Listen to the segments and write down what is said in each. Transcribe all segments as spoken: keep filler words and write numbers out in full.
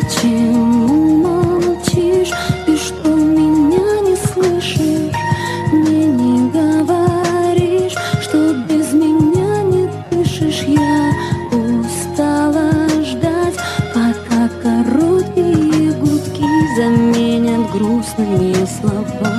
Почему молчишь? Ты что, меня не слышишь? Мне не говоришь, что без меня не дышишь. Я устала ждать, пока короткие гудки заменят грустные слова.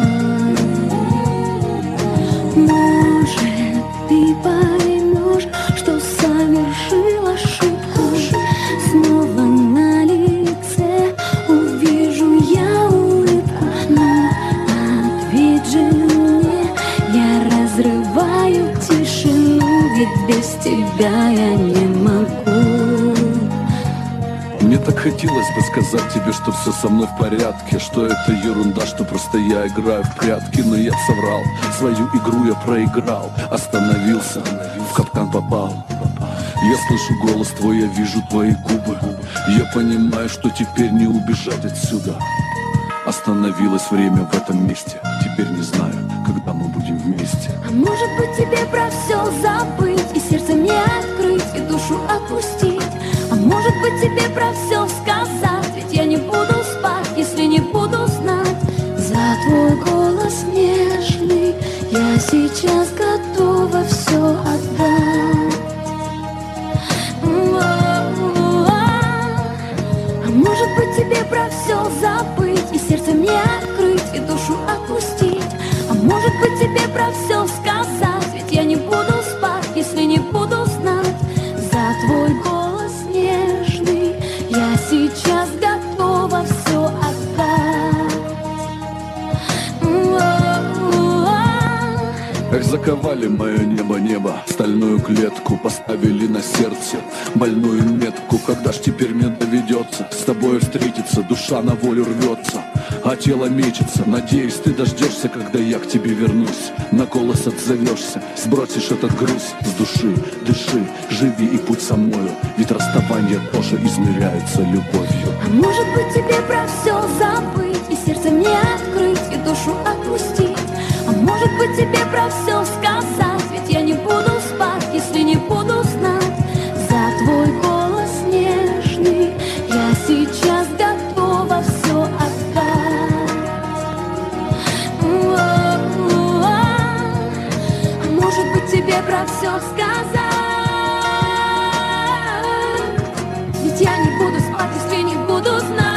Может, ты поймешь, что совершил ошибку. Снова на лице увижу я улыбку. Но ответь же мне, я разрываю тишину, ведь без тебя я не могу. Мне так хотелось бы сказать тебе, что все со мной в порядке, что это ерунда, что просто я играю в прятки. Но я соврал, свою игру я проиграл, остановился, в капкан попал. Я слышу голос твой, я вижу твои губы. Я понимаю, что теперь не убежать отсюда. Остановилось время в этом месте. Теперь не знаю, когда мы будем вместе. А может быть тебе про все забыть, и сердце мне открыть, и душу отпустить. А может быть тебе про все сказать, ведь я не буду спать, если не буду знать. За твой голос нежный я сейчас готова все отдать. А может быть тебе про все забыть, и сердце мне открыть, и душу отпустить. А может быть тебе про все сказать, ведь я не буду спать, если не буду знать. За твой голос нежный я сейчас готова все отдать. Как заковали мое небо-небо, стальную клетку поставили на сердце, больную метку. Когда ж теперь мне доведется с тобой встретиться? Душа на волю рвется, а тело мечется. Надеюсь, ты дождешься, когда я к тебе вернусь. На голос отзовешься, сбросишь этот груз с души. Дыши, живи и путь со мною, ведь расставание тоже измеряется любовью. А может быть тебе про все забыть, и сердце мне открыть, и душу отпустить. А может быть тебе про все сказать, ведь я не буду спать, если не буду знать. За твой голос нежный я сейчас готова все отдать. А может быть тебе про все сказать, ведь я не буду спать, если не буду знать.